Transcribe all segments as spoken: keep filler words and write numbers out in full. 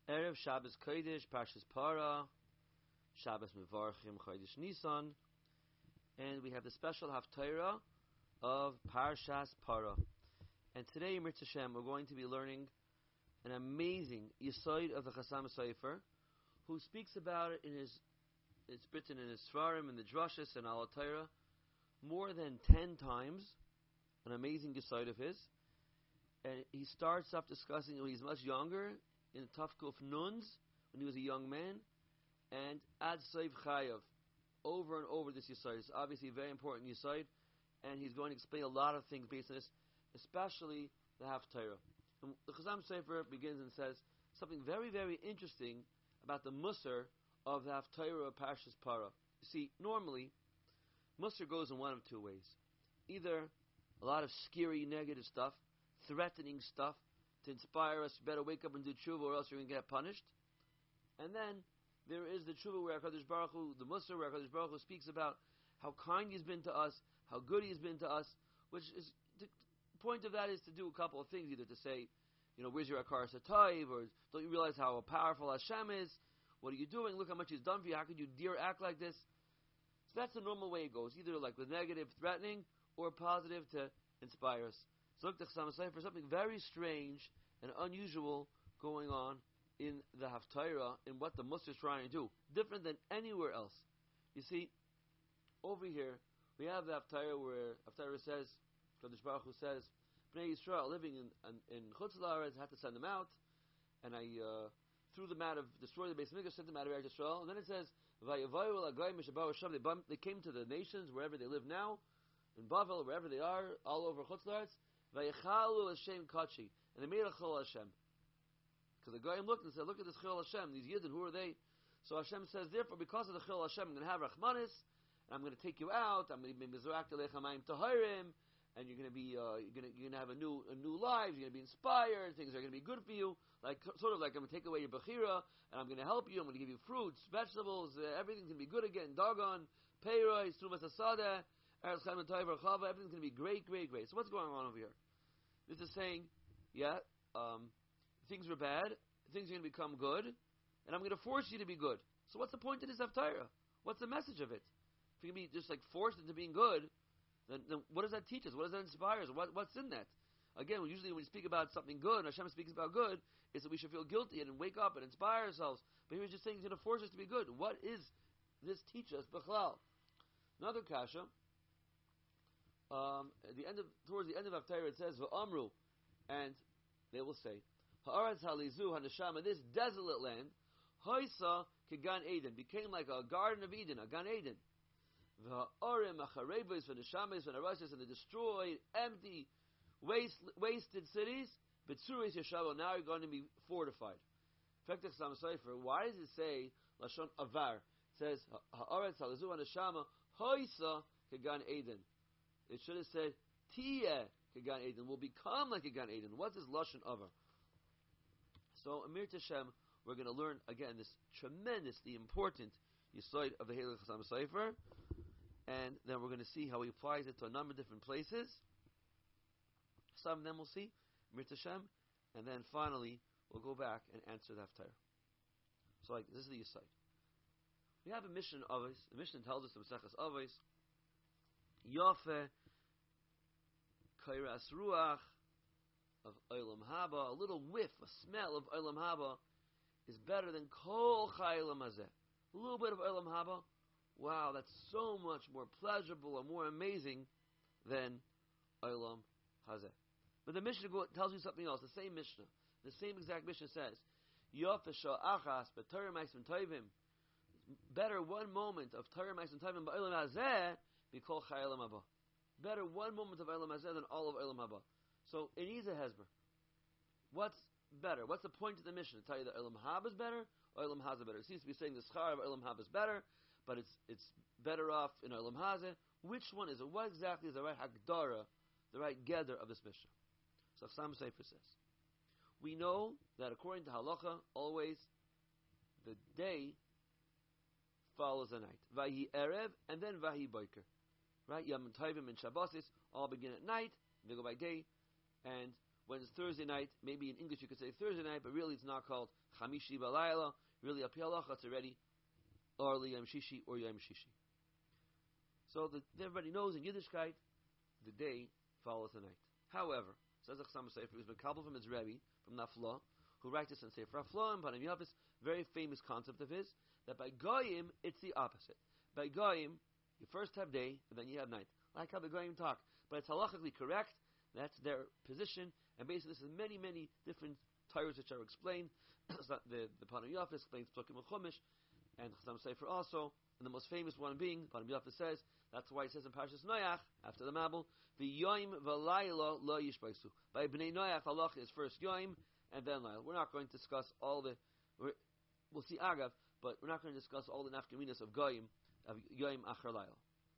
Erev Shabbos Kodesh, Parshas Para, Shabbos Mevarchim Chodesh Nisan, and we have the special Haftarah of Parshas Para. And today, in Mirz Hashem, we're going to be learning an amazing Yesod of the Chasam Sofer, who speaks about it in his, it's written in his Svarim, in the Drashas, and Al Torah, more than ten times, an amazing Yesod of his. And he starts off discussing when he's much younger, in the Tafkuf Nuns, when he was a young man, and Ad Soif Chayav, over and over this Yesod. It's obviously a very important Yesod, and he's going to explain a lot of things based on this, especially the Haftarah. And the Chasam Sofer begins and says something very, very interesting about the Musar of the Haftarah of Parshas Para. You see, normally, Musar goes in one of two ways. Either a lot of scary, negative stuff, threatening stuff, to inspire us, you better wake up and do tshuva or else you're going to get punished. And then there is the tshuva where HaKadosh Baruch Hu, the Musar, where HaKadosh Baruch Hu speaks about how kind He's been to us, how good He's been to us, which is, the point of that is to do a couple of things, either to say, you know, where's your Akar Satayv, or don't you realize how powerful Hashem is? What are you doing? Look how much He's done for you. How could you dare act like this? So that's the normal way it goes, either like with negative, threatening, or positive to inspire us. So look, the Chasam Sofer, something very strange and unusual going on in the Haftarah, in what the Musar is trying to do, different than anywhere else. You see, over here we have the Haftarah where Haftarah says, Kadosh Baruch Hu says, Bnei Yisrael living in in, in Chutz La'aretz, had to send them out, and I uh, threw them out of, destroyed the Beis Mikdash, sent them out of Eretz Yisrael, and then it says, Vayavayu L'Goyim Mishabaru Hashem, they bumped, they came to the nations wherever they live now, in Bavel, wherever they are, all over Chutz La'aretz. Vayechalu Hashem Kachi, and they made a Chil Hashem. Because the Goyim looked and said, look at this Chil Hashem, these Yidden, who are they? So Hashem says, therefore, because of the Chil Hashem, I'm going to have Rachmanis, and I'm going to take you out, I'm going to be Mizrak Telechamayim Tahirim, and you're going to be, uh, you're going to, you're going to have a new, a new life, you're going to be inspired, things are going to be good for you, like, sort of like I'm going to take away your Bechira, and I'm going to help you, I'm going to give you fruits, vegetables, uh, everything's going to be good again, Dagon, Peiros, Trumas Asada, everything's going to be great, great, great. So what's going on over here? This is saying, yeah, um, things were bad, things are going to become good, and I'm going to force you to be good. So what's the point of this Haftarah? What's the message of it? If you can be just like forced into being good, then, then what does that teach us? What does that inspire us? What, what's in that? Again, usually when we speak about something good, Hashem speaks about good, is that we should feel guilty and wake up and inspire ourselves. But he was just saying he's going to force us to be good. What is this teach us? B'chlal. Another kasha. Um, at the end of, towards the end of Haftarah, it says V'amru, and they will say, Ha'aretz halizu haneshama, this desolate land, Haisa kegan Eden, became like a garden of Eden, a Gan Eden. V'ha'arim acharebos v'neshames v'narasis, and the destroyed, empty, waste, wasted cities. B'tzuris yeshavo, now you're going to be fortified. In fact, the Chasam Sofer, why does it say lashon avar? It says Ha'aretz halizu haneshama, Haisa kegan Eden. It should have said, Tiyeh kegan Eden, will become like a Gan Eden. What's this Lashon Avar? So, in Mirz Hashem, we're going to learn, again, this tremendously important Yesod of the Halach Chasam Sofer, and then we're going to see how he applies it to a number of different places. Some of them we'll see, Mirz Hashem, and then finally, we'll go back and answer the Haftarah. So, like, this is the Yesod. We have a mission of us. The mission tells us in Maseches Avos, Yofe Kairas Ruach of Olam Haba, a little whiff, a smell of Olam Haba is better than Kol Chayalam Hazeh. A little bit of Olam Haba, wow, that's so much more pleasurable and more amazing than Olam Hazeh. But the Mishnah tells you something else, the same Mishnah, the same exact Mishnah says, Yofe Sha'achas B'Torah Ma'asim Tovim, better one moment of Torah Ma'asim Tovim B'Olam Hazeh, B'Kol Chayalam Haba. Better one moment of Olam Hazeh than all of Olam Haba. So it needs a hezber. What's better? What's the point of the mission? To tell you that Olam Haba is better or Olam Hazeh better? It seems to be saying the schar of Olam Haba is better, but it's it's better off in Olam Hazeh. Which one is it? What exactly is the right hagdara, the right gather of this mission? So Chasam Sofer says, we know that according to halacha, always the day follows the night. Vahi erev and then vahi boiker. Right? Yom Tovim and Shabbosis all begin at night, they go by day, and when it's Thursday night, maybe in English you could say Thursday night, but really it's not called Chamishi Balayla. Really, Al Pi Halacha, it's already early Yom Shishi or Yom Shishi. So that everybody knows in Yiddishkeit, the day follows the night. However, says the Chassam Sefer, who's been coupled from his Rebbe, from Nafla, who writes this in Sefer Afla and Panim Yafis, very famous concept of his, that by Goyim, it's the opposite. By Goyim, you first have day, and then you have night. Like how the Goyim talk. But it's halachically correct. That's their position. And basically, this is many, many different Torahs which are explained. the the Panim Yafis explains Psukim and Chumash, and Chassam Sefer also. And the most famous one being, Panim Yafis says, that's why it says in Parshas Noach, after the Mabul, V'yoim v'layla lo yishbaisu. By Bnei Noach, halacha is first Yoim, and then Layla. We're not going to discuss all the, we're, we'll see Agav, but we're not going to discuss all the nafkaminas of Goyim, of Yoim Acher Layla.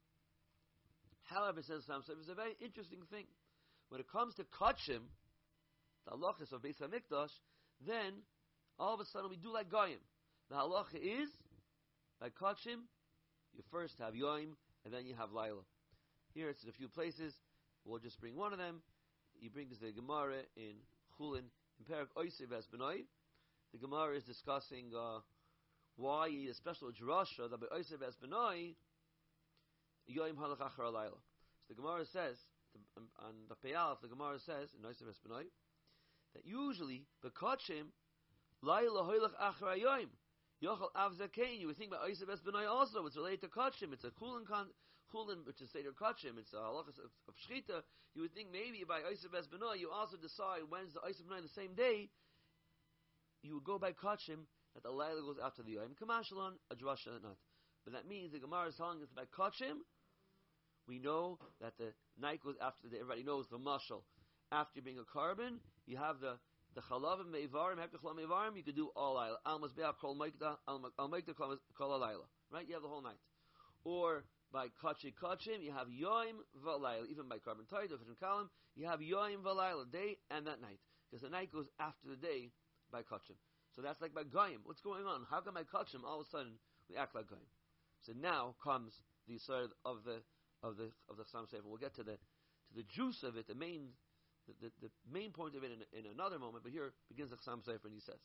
However, says Sam, it's a very interesting thing. When it comes to Kachim, the halachas of Beis HaMikdash, then all of a sudden we do like Goyim. The halacha is, by Kachim, you first have Yoim, and then you have Layla. Here it's in a few places. We'll just bring one of them. He brings the Gemara in Chulin, in Perek Oisiv as Benoi. The Gemara is discussing uh, why a special drasha that by Oisiv as Benoi, Yoim Halach Achar Layla. So the Gemara says, the, on the Peyalef, the Gemara says, in Oisiv as Benoi, that usually, the Kachim, Layla Halach Achar Yoim. Yochel Av Zakein, you would think about Oisiv Es Benoi also, it's related to Kachim, it's a Chulin, con, Chulin which is Seder Kachim, it's a halachas of, of Shchita. You would think maybe by Oisiv Es Benoi, you also decide when's the Oisiv Benoi the same day, you would go by Kachim, that the Layla goes after the Yom. Kamashalon, a drasha not. But that means the Gemara is telling us by Kachim, we know that the night goes after the, everybody knows the mashal. After being a carbon, you have the The chalavim meivarim, hekachlam meivarim, you could do all ayla. Al masbeach kol meikda, al meikda kol alayla. Right? You have the whole night. Or by kachi kachim, you have yoim v'alayla. Even by carbon taita, or kalim, you have yoim v'alayla, day and that night. Because the night goes after the day by kachim. So that's like by goyim. What's going on? How come by kachim, all of a sudden, we act like goyim? So now comes the sort of the, of the, of the Chassam Sefer. We'll get to the, to the juice of it, the main The, the, the main point of it in, in another moment, but here begins the Chassam Sefer, and he says,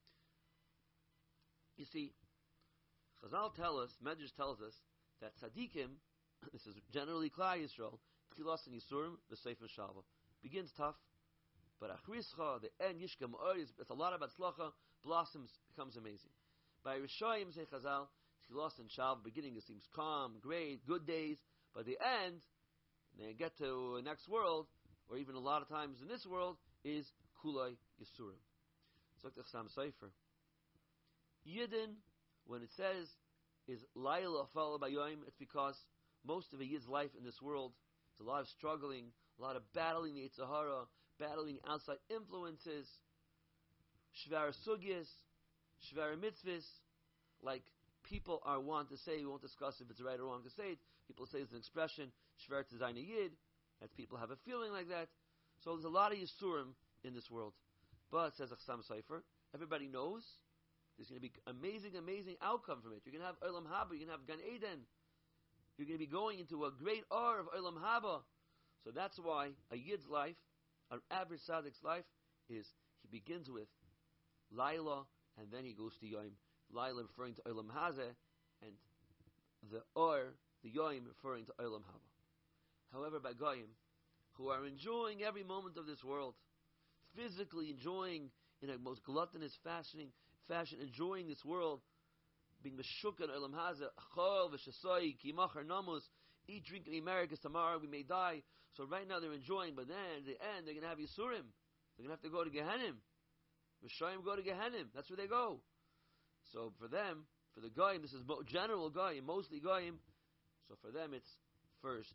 you see, Chazal tell us, Medrash tells us, that tzaddikim, this is generally Klal Yisrael, Tchilas and Yisurim, the Sefer Shalva, begins tough, but Achrischa, the end, Yishka Ma'oriz, it's a lot about Tzlacha, blossoms, becomes amazing. By Rishayim, say Chazal, Tchilas and Shalva, beginning it seems calm, great, good days, but the end, they get to the next world, or even a lot of times in this world, is Kulai Yisurim. So the Chassam Sefer. Yidden, when it says, is Layla followed by Yom, it's because most of a Yid's life in this world is a lot of struggling, a lot of battling the Yetzer Hara, battling outside influences, Shvar Sugyas, Shvar Mitzvahs, like people are want to say, we won't discuss if it's right or wrong to say it, people say it's an expression, Shvar Tzayin Yid, that people have a feeling like that. So there's a lot of Yisurim in this world. But, says Chassam Sefer, everybody knows there's going to be amazing, amazing outcome from it. You're going to have Olam Haba, you're going to have Gan Eden. You're going to be going into a great R of Olam Haba. So that's why a Yid's life, an average Tzaddik's life, is he begins with Laila, and then he goes to Yom. Laila referring to Olam Hazeh, and the Or, the Yom, referring to Olam Haba. However, by Goyim, who are enjoying every moment of this world, physically enjoying in a most gluttonous fashion, fashion enjoying this world, being Meshukan Olam Hazeh, Chol v'shasoi, kimachar namus, eat, drink, and be merry, because tomorrow we may die. So right now they're enjoying, but then at the end they're going to have Yisurim. They're going to have to go to Gehenim. Rishayim go to Gehenim. That's where they go. So for them, for the Goyim, this is general Goyim, mostly Goyim. So for them it's first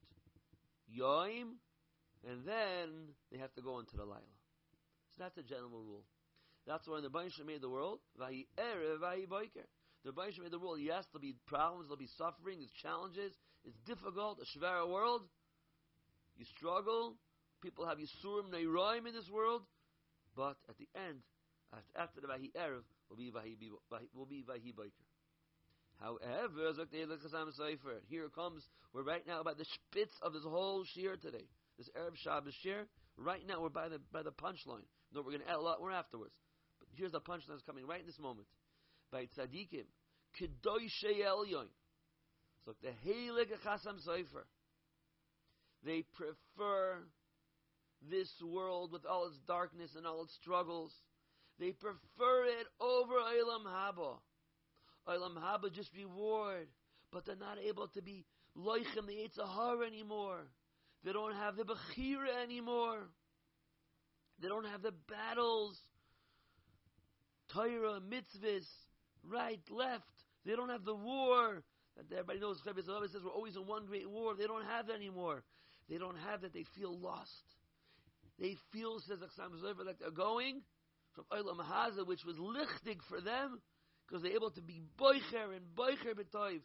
Yoim, and then they have to go into the Laila. So that's a general rule. That's why when the Baruch made the world, Vahi Erev, Vahi Boiker. The Baruch made the world, yes, there'll be problems, there'll be suffering, there's challenges, it's difficult, a Shvara world. You struggle, people have Yisurim Neiroim in this world, but at the end, after the Vahi Erev, will be Vahi, will be Vahi Boiker. However, here it comes, we're right now about the spitz of this whole shir today. This Arab Shabbos shir, Right now we're by the by the punchline. No, we're going to add a lot more afterwards. But here's the punchline that's coming right in this moment. By tzadikim, kedoshei elyon. So the heilig Chasam Sofer, they prefer this world with all its darkness and all its struggles. They prefer it over Olam Haba. Olam Haba just reward, but they're not able to be loichem the Yetzer Hara anymore. They don't have the Bechira anymore. They don't have the battles, Torah, mitzvahs, right, left. They don't have the war. That everybody knows, Chavis Alava says we're always in one great war. They don't have that anymore. They don't have that. They feel lost. They feel, says Aksam Zofer, like they're going from Olam Haza, which was lichtig for them, because they're able to be boicher and boicher b'toiv,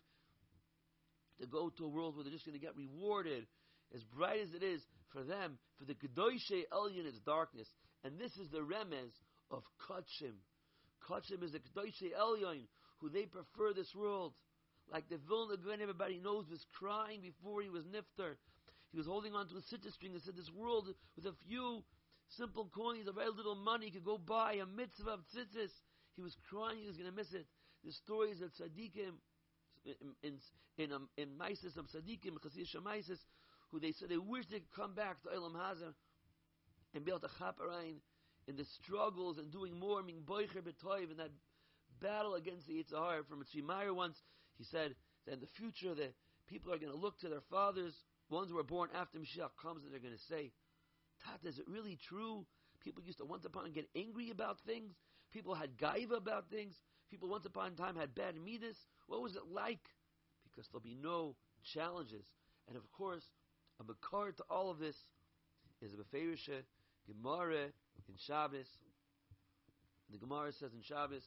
to go to a world where they're just going to get rewarded, as bright as it is for them. For the Kedoshei Elyon, it's darkness. And this is the remez of Kachim. Kachim is the Kedoshei Elyon, who they prefer this world. Like the Vilna Gaon, everybody knows, was crying before he was nifter. He was holding on to a sitter string and said, this world with a few simple coins, a very little money, could go buy a mitzvah of tzitzis. He was crying, he was going to miss it. The stories of tzaddikim, in in in, um, in Maisis of tzaddikim, Chassidus Shamaisis, who they said they wish they could come back to Olam Haza and be able to chaparain in the struggles and doing more, being boicher b'toiv, in that battle against the Yetzer Hara. From Tzvi Meyer once, he said that in the future the people are going to look to their fathers, ones who were born after Mashiach comes, and they're going to say, Tata, is it really true? People used to once upon get angry about things. People had gaiva about things. People once upon a time had bad midas. What was it like? Because there'll be no challenges. And of course, a makar to all of this is a Beferisha Gemara in Shabbos. The Gemara says in Shabbos,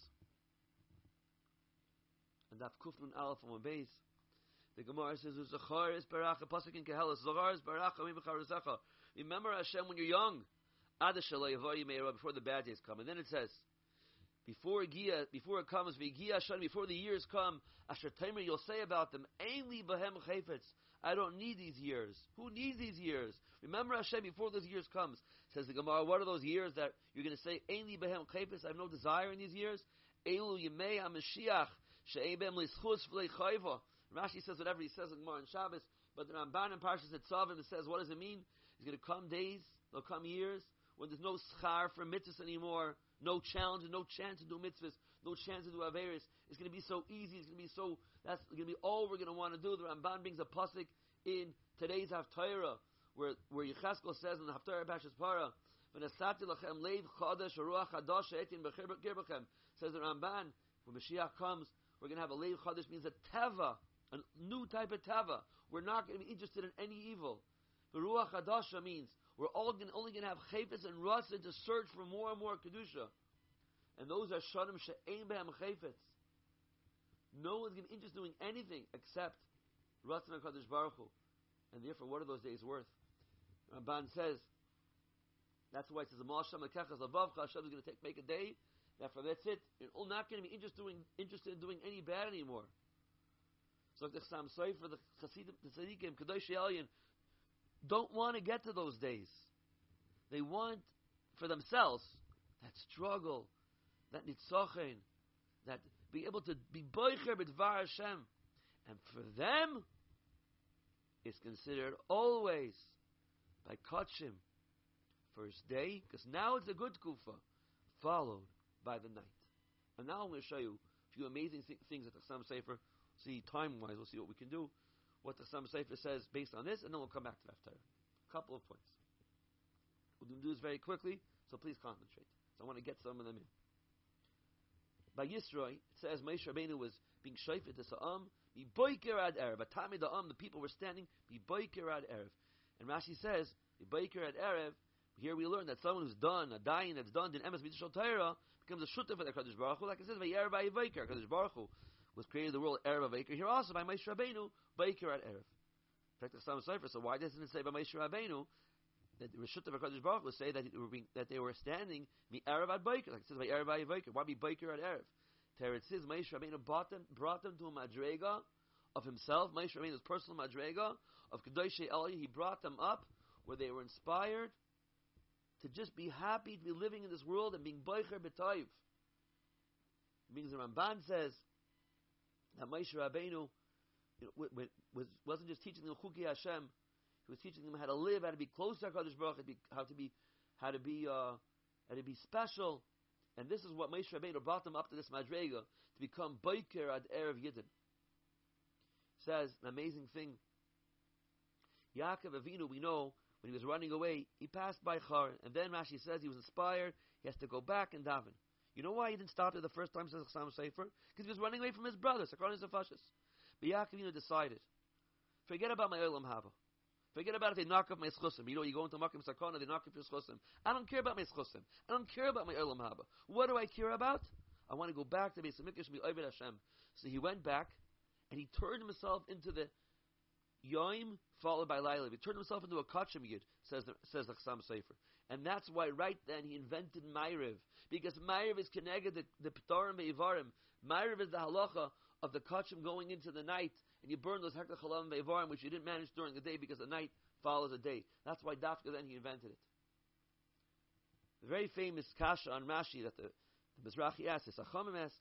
and Daf Kufnun Aleph on base, the Gemara says, "Zacharis baracha pasuk in Kehelas. Zacharis baracha mi'becharusecha." Remember Hashem when you're young, before the bad days come. And then it says, before Gia, before it comes, before the years come, Asher Tamer, you'll say about them, Ainli Bahem Chayfetz. I don't need these years. Who needs these years? Remember Hashem before those years comes. Says the Gemara, what are those years that you're going to say, Ainli Bahem Chayfetz? I have no desire in these years. Elu Yemei HaMashiach She'ebem Lischus V'lei Chayva. Rashi says whatever he says in Gemara and Shabbos, but the Ramban in Parshas Etzavim, it says, what does it mean? It's going to come days, there'll come years, when there's no schar for mitzvahs anymore, no challenge, no chance to do mitzvahs, no chance to do averis. It's going to be so easy, it's going to be so, that's going to be all we're going to want to do. The Ramban brings a pasuk in today's Haftarah, where, where Yecheskel says in the Haftarah Parshas Parah, V'nasati lachem leiv chadash ruach chadash etin b'chirbachem, says the Ramban, when Mashiach comes, we're going to have a leiv chadash, means a teva, a new type of tava. We're not going to be interested in any evil. The Ruach Hadasha means we're all gonna, only going to have chayfetz and rasa to search for more and more kedusha. And those are shanim she'ein behem chayfetz. No one's going to be interested in doing anything except Ratzon HaKadosh Baruch Hu. And therefore, what are those days worth? Ramban says, that's why it says, Hashem is going to take make a day. Therefore, that's it. You're not going to be interested, doing, interested in doing any bad anymore. So like the Chassam Sofer, the Chassidim, the Tzadikim, Kedoshei Elyon, don't want to get to those days. They want for themselves that struggle, that nitzochen, that be able to be boicher b'dvar Hashem. And for them, it's considered always by Kachim, first day, because now it's a good kufa, followed by the night. And now I'm going to show you a few amazing th- things that the Chassam Sofer, see time-wise, we'll see what we can do, what the Chassam Sofer says based on this, and then we'll come back to that. A couple of points. We'll do this very quickly, so please concentrate. So I want to get some of them in. By Yisroi, it says Moshe Rabbeinu was being shayfet to Sa'am, be boiker ad erev. At Tamid Da'am, the people were standing, be boiker ad erev. And Rashi says, be boiker ad erev. Here we learn that someone who's done, a dying that's done, in Emes Mitzvah Torah, becomes a shutta for the Kadosh Baruch Hu. Like it says, Vayerev Vayivaker, Kadosh Baruch Hu was created the world Erev Vayiker. Here also by Moshe Rabbeinu, boiker ad erev. In fact, the Chassam Sofer. So why doesn't it say by Moshe Rabbeinu that the Rishut of HaKadosh Baruch Hu say that they were being, that they were standing mi erev ad boiker, like it says by erev ad boiker? Why be boiker ad erev? There it says Moshe Rabbeinu brought them brought them to a madrega of himself. Moshe Rabbeinu's personal madrega of Kedoshei Elyon. He brought them up where they were inspired to just be happy to be living in this world and being boicher b'toiv. Because the Ramban says that Moshe Rabbeinu, you know, w- w- was, wasn't just teaching them Chuki Hashem, he was teaching them how to live, how to be close to HaKadosh Baruch Hu, how to be, how to be, uh, how to be special. And this is what Moshe Rabbeinu brought them up to this Madrega, to become Boiker ad Erev Yidden. Says an amazing thing. Yaakov Avinu, we know, when he was running away, he passed by Char, and then Rashi says he was inspired, he has to go back and daven. You know why he didn't stop there the first time, says Chassam Sofer? Because he was running away from his brothers, according to Fashis. But Yaakov Avinu decided, forget about my Olam Haba. Forget about if they knock off my schusim. You know, you go into Makim Sakana, they knock off your schusim. I don't care about my schusim. I don't care about my Olam Haba. What do I care about? I want to go back to Beis Hamikdash and be Oved Hashem. So he went back, and he turned himself into the Yom followed by Laila. He turned himself into a Kachim Yid, says the, says the Chassam Sofer. And that's why right then he invented Ma'ariv. Because Ma'ariv is connected to the P'tarim Ve'ivarim. Ma'ariv is the halacha of the Kachim going into the night, and you burn those Hekta Chalam Ve'ivarim, which you didn't manage during the day because the night follows the day. That's why Dafka then he invented it. The very famous Kasha on Rashi that the, the Mizrahi asks, the Chachamim asks,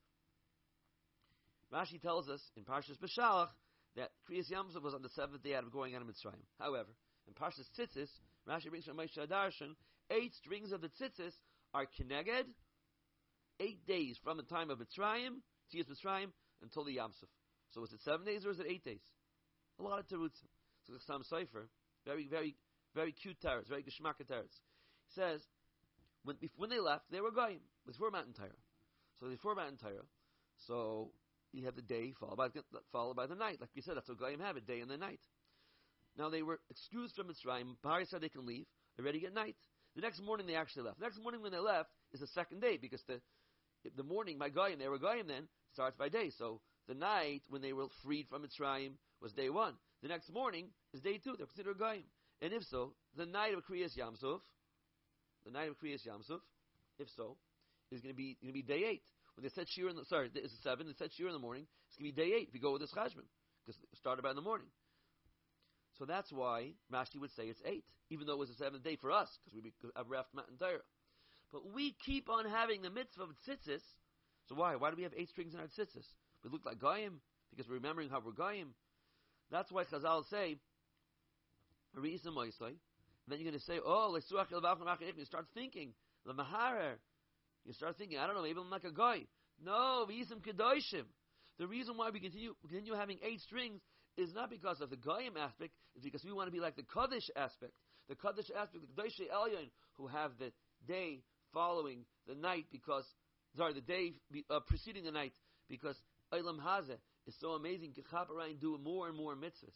Rashi tells us in Parshas Beshalach that Kriyas Yamsuf was on the seventh day out of going out of Mitzrayim. However, in Parshas Tzitzis, Rashi brings from Moshe Darshan, eight strings of the Tzitzis are Keneged, eight days from the time of Mitzrayim, Tzias Mitzrayim, until the Yamsuf. So is it seven days or is it eight days? A lot of terutzim. So the Chassam Sofer, very, very, very cute teretz, very geschmacka teretz, says when when they left, they were goyim before Matan Torah. So before Matan Torah, so you have the day followed by followed by the night. Like we said, that's what goyim have, a day and the night. Now they were excused from Mitzrayim. Bahari said they can leave. They're ready at night. The next morning they actually left. The next morning when they left is the second day because the the morning by goyim, they were goyim then, starts by day. So the night when they were freed from Mitzrayim was day one. The next morning is day two. They're considered goyim. And if so, the night of Kriyas Yamsuf, the night of Kriyas Yamsuf, if so, is going to be going to be day eight. When they said Shir in the sorry, it's seven. They said Shir in the morning. It's going to be day eight if you go with this chashbon because it started by in the morning. So that's why Rashi would say it's eight, even though it was the seventh day for us because we have reft Matan Torah. But we keep on having the mitzvah of tzitzis. So why? Why do we have eight strings in our tzitzis? We look like goyim because we're remembering how we're goyim. That's why Chazal say, and then you're going to say, oh, you start thinking, you start thinking, I don't know, maybe I'm like a guy. No, the reason why we continue continue having eight strings is not because of the goyim aspect, it's because we want to be like the Kaddish aspect. The Kaddish aspect, the Kedoshei Elyon, who have the day following the night because, sorry, the day uh, preceding the night because Olam Hazeh is so amazing. Kechaparayin do more and more mitzvahs.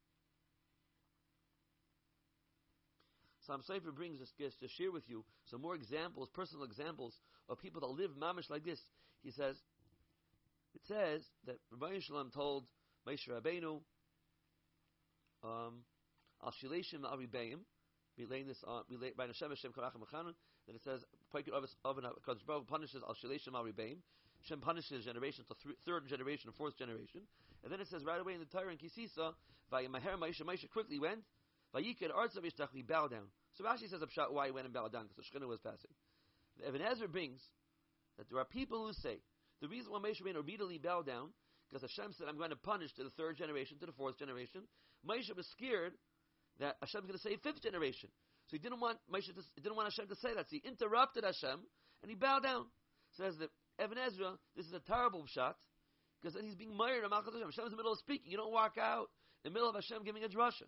Sam Sofer brings us to share with you some more examples, personal examples of people that live mamish like this. He says, it says that Rabbi Shalom told Moshe Rabbeinu, um, Al Shileshim Al Ribeim, relaying this on, relay by Hashem Hashem Karach Mechanan. Then it says, because Baruch punishes Al Shileshim Al Ribeim. Hashem punishes generation to th- third generation or fourth generation. And then it says right away in the Torah in Kisisa, Vayimaher Moshe, Moshe quickly went, Vayiked Artzav Yishtach, he bowed down. So Rashi says why he went and bowed down, because the Shekhinah was passing. The Ibn Ezra brings that there are people who say, the reason why Moshe Rabbeinu immediately bowed down, because Hashem said, I'm going to punish to the third generation, to the fourth generation. Moshe was scared that Hashem's going to say fifth generation. So he didn't want Moshe to, he didn't want Hashem to say that. So he interrupted Hashem, and he bowed down. Says that Ibn Ezra, this is a terrible shot, because then he's being mired on Malchus Hashem. Hashem's in the middle of speaking. You don't walk out in the middle of Hashem giving a drasha.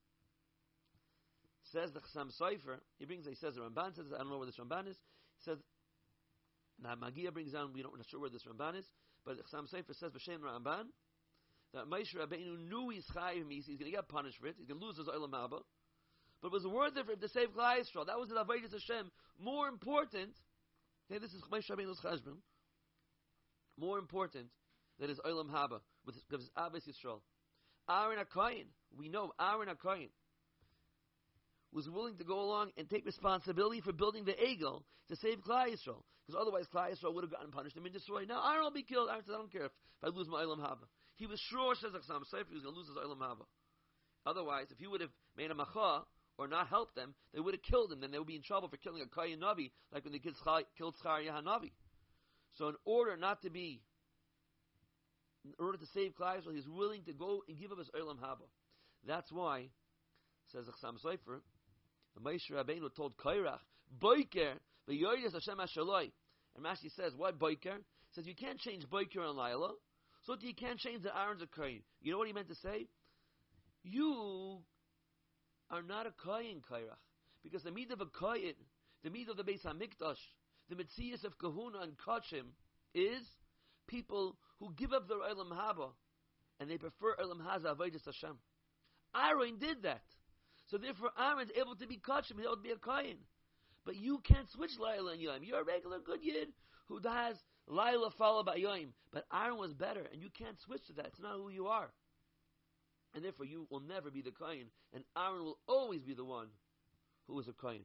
Says the Chassam Sofer, he brings, he says the Ramban says, I don't know where this Ramban is. He says, now Magia brings down, we don't, we're not sure where this Ramban is, but the Chassam Sofer says, B'Shem Ramban, that Moshe Rabbeinu knew he's chayiv, he's going to get punished for it, he's going to lose his Olam Haba, but it was worth it for him to save Klal Yisrael. That was the Avodas Hashem. More important, okay, this is Moshe Rabbeinu's cheshbon, more important than his Olam Haba, with his, his Abbas Yisrael. Aaron HaKohen, we know Aaron HaKohen was willing to go along and take responsibility for building the Egel to save Klal Yisrael, because otherwise Klal Yisrael would have gotten punished and been destroyed. Now Aaron will be killed. Aaron says, I don't care if, if I lose my Olam Haba. He was sure, says Chassam Sofer, he was going to lose his Olam Haba. Otherwise, if he would have made a macha, or not help them, they would have killed him. Then they would be in trouble for killing a Kayin Navi, like when the kids killed Zechariah Hanavi. So in order not to be, in order to save Klal Yisrael, he's willing to go and give up his Olam Haba. That's why, says the Chassam Sofer, the Moshe Rabbeinu told Kairach, Boiker, v'yoydes Hashem Hashaloi. And Rashi says, why Boiker? He says, you can't change Boiker and Laila, so you can't change the Aaron's of Kain. You know what he meant to say? You are not a Kain, Kairach. Because the meat of a Kain, the meat of the Beis HaMikdash, the Metzias of Kahuna and Kachim, is people who give up their Olam Haba, and they prefer Olam Haza Avodas Hashem. Aaron did that. So therefore Aaron's able to be Kachim, he'll be a Kain. But you can't switch Laila and Yom. You're a regular good Yid who has Laila followed by Yom. But Aaron was better, and you can't switch to that. It's not who you are. And therefore you will never be the Kain, and Aaron will always be the one who is a Kain.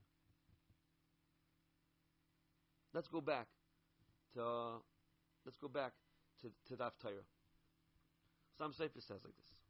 Let's go back to uh, let's go back to to Daf Torah. Some Sefer says like this.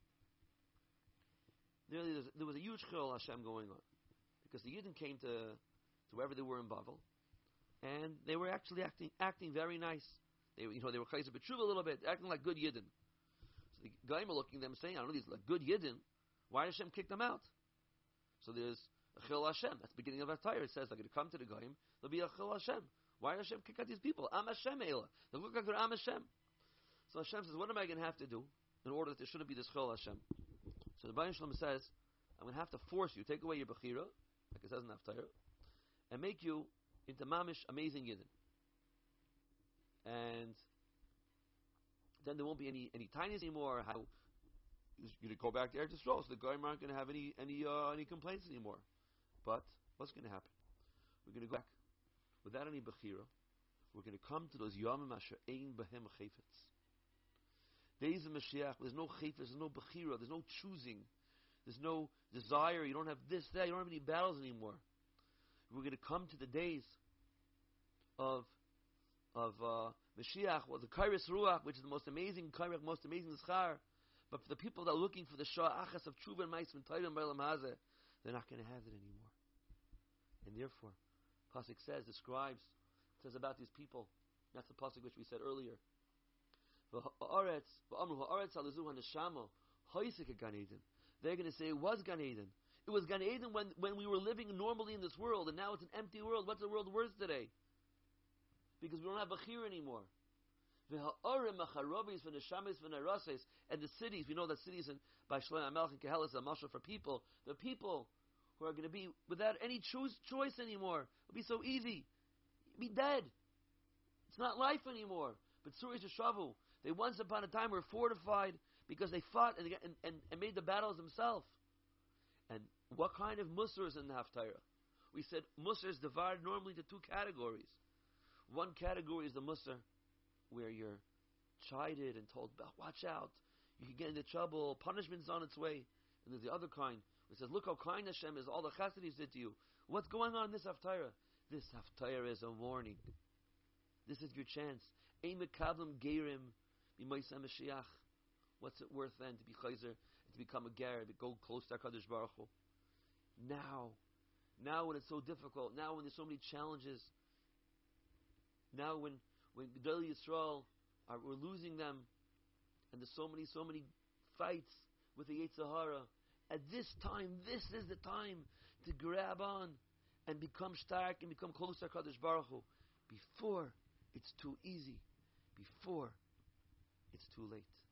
There, there was a huge Chil Hashem going on because the Yidden came to, to wherever they were in Bavel, and they were actually acting acting very nice. They you know they were Chayzer B'tshuva a little bit, acting like good Yidden. So the Goyim were looking at them saying, I don't know, these like good Yidden. Why did Hashem kick them out? So there's a Chil Hashem. That's the beginning of our Torah. It says they're going to come to the Goyim. There'll be a Chil Hashem. Why did Hashem kick out these people? Am Hashem Eila. They look like they're Am Hashem. So Hashem says, what am I going to have to do in order that there shouldn't be this Chil Hashem? So the Baruch Shalom says, I'm going to have to force you, take away your Bechira, like it says in Haftarah, and make you into Mamish, amazing Yidden. And then there won't be any any tinies anymore. How you're going to go back to Eretz Yisrael, so the Goyim aren't going to have any any uh, any complaints anymore. But what's going to happen? We're going to go back without any Bechira. We're going to come to those Yomim Asher Ein Behem Chayfetz. Days of Mashiach, there's no chayfetz, there's no bechira, there's no choosing, there's no desire, you don't have this, that, you don't have any battles anymore. We're going to come to the days of of uh, Mashiach, or the Kairos Ruach, which is the most amazing Kairach, most amazing Zchar. But for the people that are looking for the Shah Achas of Tshuva and Ma'is and Tayrim B'Elam Hazeh, they're not going to have it anymore. And therefore, Pasuk says, describes, says about these people, that's the Pasuk which we said earlier, they're going to say it was Gan Eden. It was Gan Eden when, when we were living normally in this world, and now it's an empty world. What's the world worth today? Because we don't have Bechir anymore. And the cities, we know that cities in, by Shlomo HaMelech and Kehelis are mashal for people. The people who are going to be without any choice, choice anymore. It'll be so easy. Be dead. It's not life anymore. But Suris Shavu, they once upon a time were fortified because they fought and, and, and, and made the battles themselves. And what kind of Musar is in the Haftarah? We said Musar is divided normally into two categories. One category is the Musar where you're chided and told, watch out, you can get into trouble, punishment's on its way. And there's the other kind which says, look how kind Hashem is, all the chesed He did to you. What's going on in this Haftarah? This Haftarah is a warning. This is your chance. Ein mekablim gerim b'moisei Mashiach. What's it worth then to be chayzer and to become a ger, to go close to HaKadosh Baruch Hu? Now, now when it's so difficult, now when there's so many challenges, now when when Gedolei Yisrael are we're losing them, and there's so many so many fights with the Yetzer Hara. At this time, this is the time to grab on and become stark and become close to HaKadosh Baruch Hu. Before it's too easy, before it's too late.